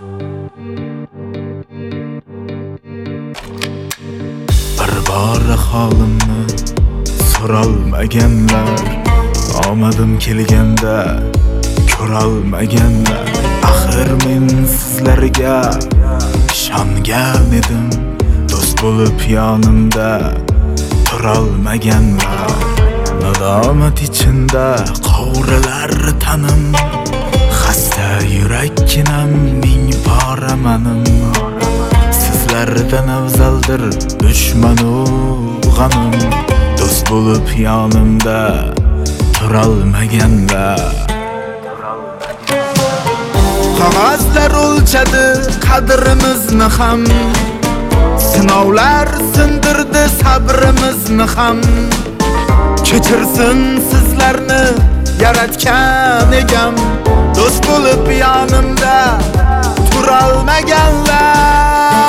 Bir bor holimni so'ralmaganlar, omadim kelganda ko'rolmaganlar. Axir men sizlarga ishongan edim, do'st bo'lib yonimda turolmaganlar. Nadomat ichinda qovrilar tanim, xasta yurakkinam ming pora manim. Sizlardan afzaldir dushmanu g'amim, do'st bo'lib yonimda turolmaganlar. Qog'ozlar o'lchadi qadrimizni ham, sinovlar sindirdi sabrimizni ham. Kechirsin sizlarni yaratgan egam, do'st bo'lib yonimda turolmaganlar.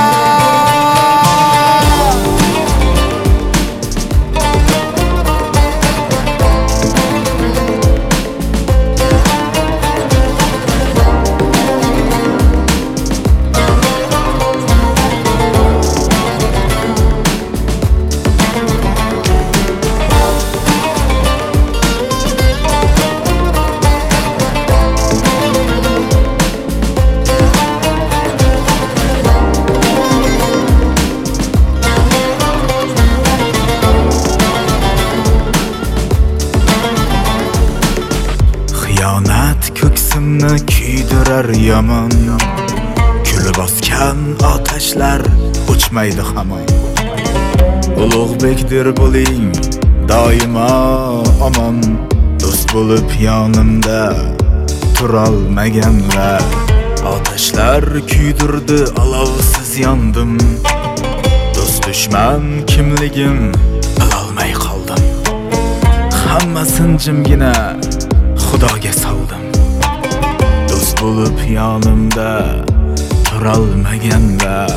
Xiyonat ko'ksimni kuydirar yomon, kul bosgan otashlar o'chmaydi hamon. Ulug'bekdir bo'ling doimo omon, do'st bo'lib yonimda turolmaganlar. Otashlar kuydirdi, olovsiz yondim, do'st dushman kimligim bilolmay qoldim. Hammasin jimgina Xudoga soldim, do'st bo'lib yonimda turolmaganlar.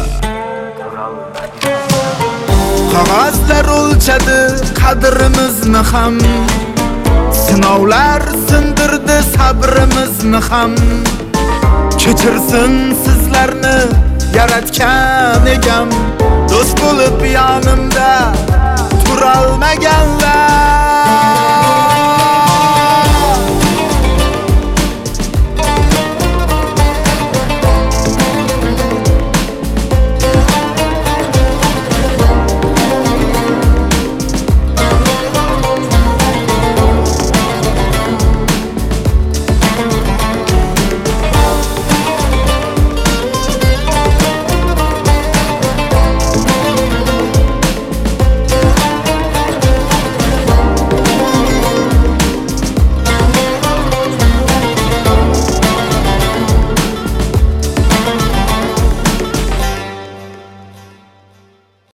Qog'ozlar o'lchadi qadrimizni ham, sinovlar sindirdi sabrimizni ham. Kechirsin sizlarni yaratgan egam, do'st bo'lib yonimda turolmaganlar.